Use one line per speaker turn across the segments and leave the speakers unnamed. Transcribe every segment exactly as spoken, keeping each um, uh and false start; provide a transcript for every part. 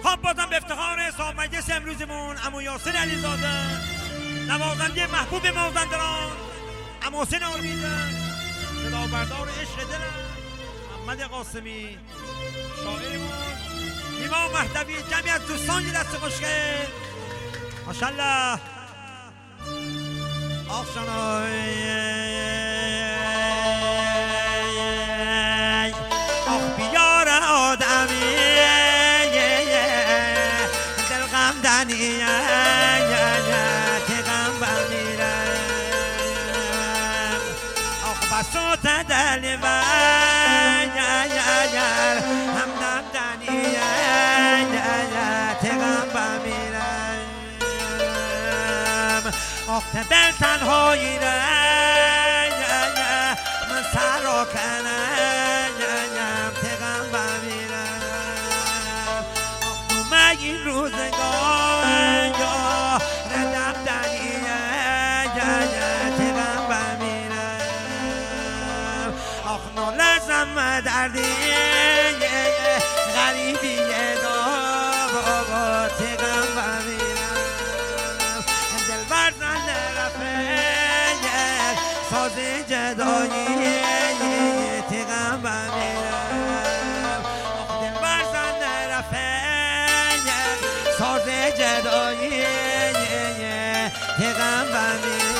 خب بازم به افتخار صاحب مجلس امروزمون عمو یاسر علیزاده، نوازنده محبوب مازندران عمو حسین آرمیده، صدا بردار عشق دلم محمد قاسمی، شاعرمون نیما مهدوی، جمعی از دوستان که دست خوشگل ماشاءالله. آخ شنای آخ بیار آدمی دل غم دنیه که غم بمیرم آخ بسوت دل بگر همدم دنیه که غم بمیرم آخ دل تنهایی را من سر را کنم که غم بمیرم آخ دومه این روزگار ردم دنیه که غم بمیرم آخ نولزم دردی غریبی بابا که غم بمیرم دل برزن رفت ساز جدایی که غم بمیرم آخ دل برزن رفت ساز جدایی که غم بمیرم.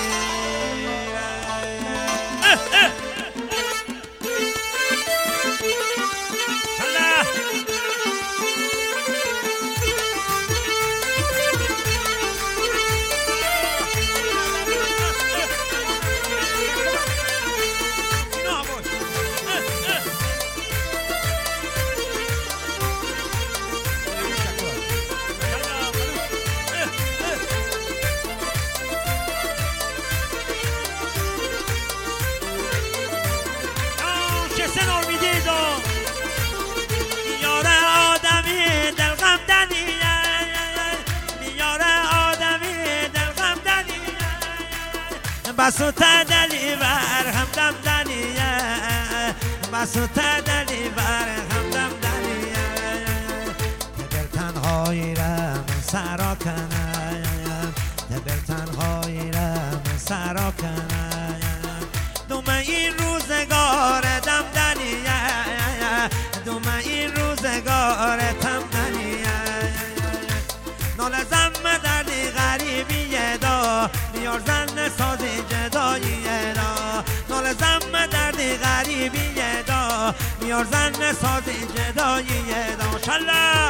بسوت دلی بر همدم دلیه بسوت دلی بر همدم دلیه دل تنهایی را من سرا کنم دل تنهایی را من سرا کنم دومه این روزگار دم دلیه دومه این روزگار تم دلیه نالزم دردی غریبیه دا بیار زن سازی جداییه دا نالزم دردی غریبیه دا بیار زن سازی جداییه دا شالله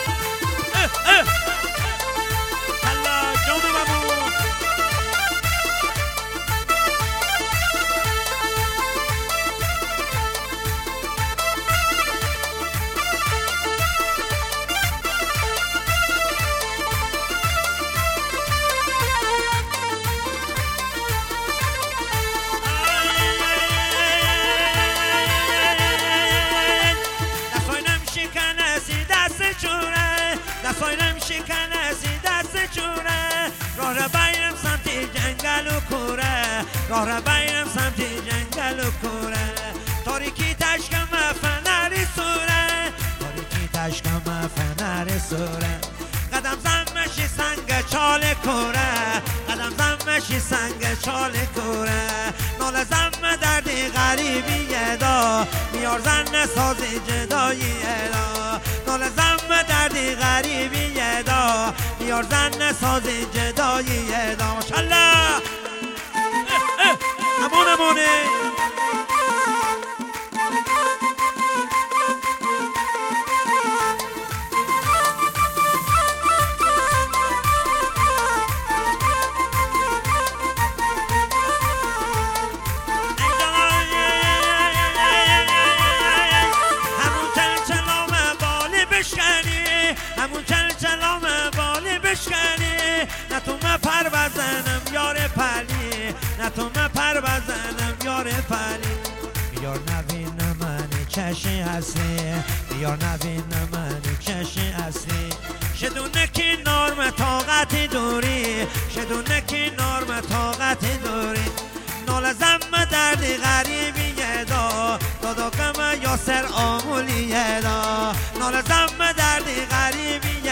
شالله جون بابو دستاینم شکنه سی دست چونه راه را بینم سمتی جنگل و کوره راه را بینم سمتی جنگل و کوره تاریکی تشکم فنری سوره تاریکی تشکم فنری سوره قدم زمشی سنگ چال کوره قدم زمشی سنگ چال کوره نال زم دردی غریبیه دا میار زن سازی جداییه دا نال زم دردی غریبیه دا میار زن سازی جداییه دا ماشالله امون امونه همون چل چلام بالی بشکنی نه تو من پر بزنم یار پلی نه تو من پر بزنم یار پلی بیار نبینم منی چشی هستی بیار نبینم منی چشی هستی شدونه که نرم طاقتی دوری شدونه که نرم طاقتی دوری نالزم دردی غریبیه دا دادا کم یاسر آمولیه دا نالزم دردی غریبیه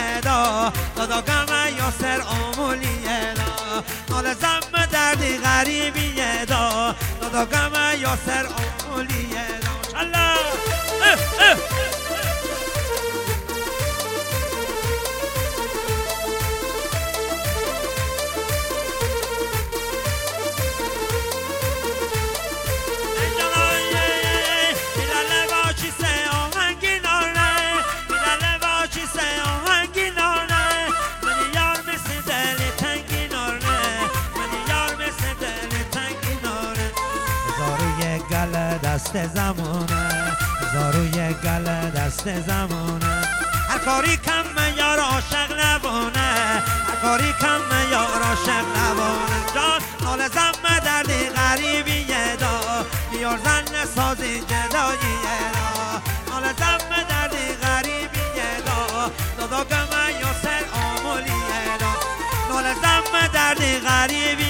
دادا گم یاسر آمولیه ماشالله دست زمانه زاروی گل دست زمانه هر کاری کم یار عاشق نبانه هر کاری کم یار عاشق نبانه جان نال زم دردی غریبیه دا بیار زن سازی جداییه دا نال زم دردی غریبیه دا دادا گم یاسر آمولیه دا نال زم دردی غریبی